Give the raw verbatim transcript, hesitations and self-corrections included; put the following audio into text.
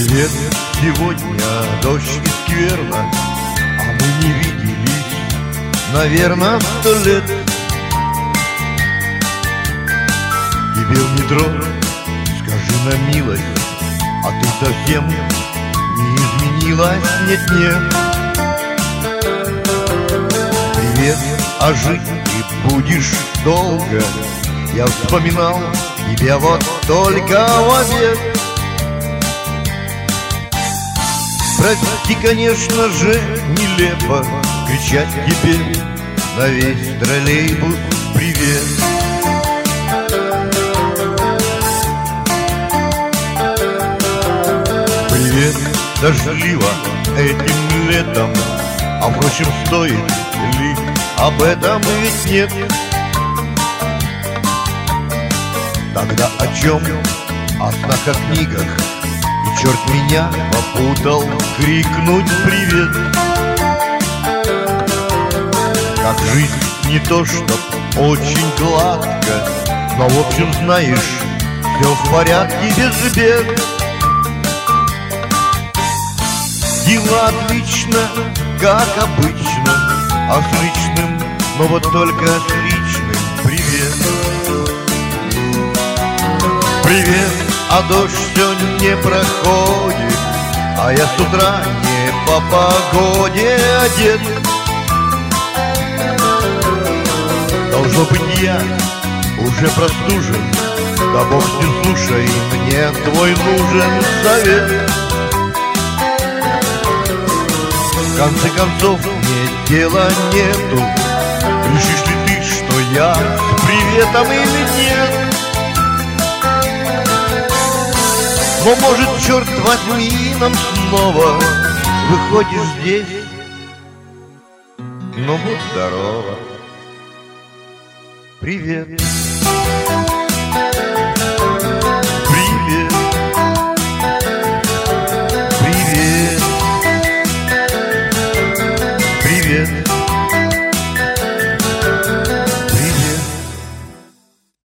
Привет, сегодня дождь и скверно, а мы не виделись, наверное, сто лет. Тебе в метро, скажи на милость, а ты совсем не изменилась, нет-нет. Привет, а жить ты будешь долго, я вспоминал тебя вот только в обед. Прости, конечно же, нелепо кричать тебе на весь троллейбус привет. Привет, дождливо этим летом, а впрочем, стоит ли об этом, ведь нет. Тогда о чем? О снах, о книгах. И черт меня попутал крикнуть привет. Как жизнь не то чтоб очень гладко, но в общем знаешь, все в порядке без бед. Дела отлично, как обычно, а с личным, но вот только с личным привет. Привет, а дождь все не проходит, а я с утра не по погоде одет. Должно быть, я уже простужен, да бог с ним, слушай, мне твой нужен совет. В конце концов, мне дела нету, решишь ли ты, что я с приветом или нет? Но, может, черт возьми, нам снова выходишь здесь. Ну, будь здорова. Привет.